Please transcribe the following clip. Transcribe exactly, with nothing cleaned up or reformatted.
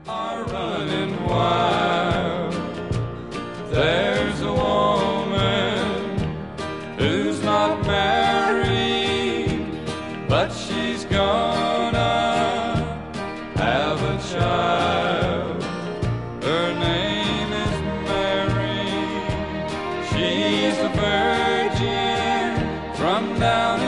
are running wild. There's a woman who's not married, but she's gonna have a child. Her name is Mary. She's a virgin from down